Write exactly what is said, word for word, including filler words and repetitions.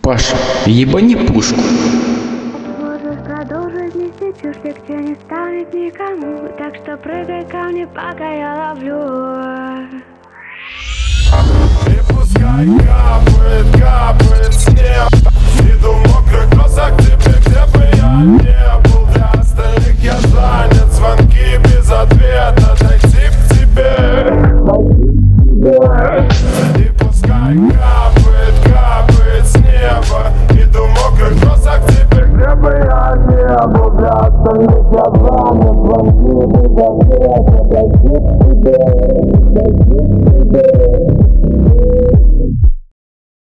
Паша, ебани пушку. Можешь продолжить нести чушь, легче не станет никому. Так что прыгай ко мне, пока я ловлю. И пускай капает, капает снег. Иду в мокрых кроссах к тебе, где бы я не был. Для остальных я занят, звонки без ответа. Дойти к тебе. И пускай капает, капает с неба. Иду в мокрых кроссах к тебе, где бы я не был. Для остальных я занят, звонки без ответа.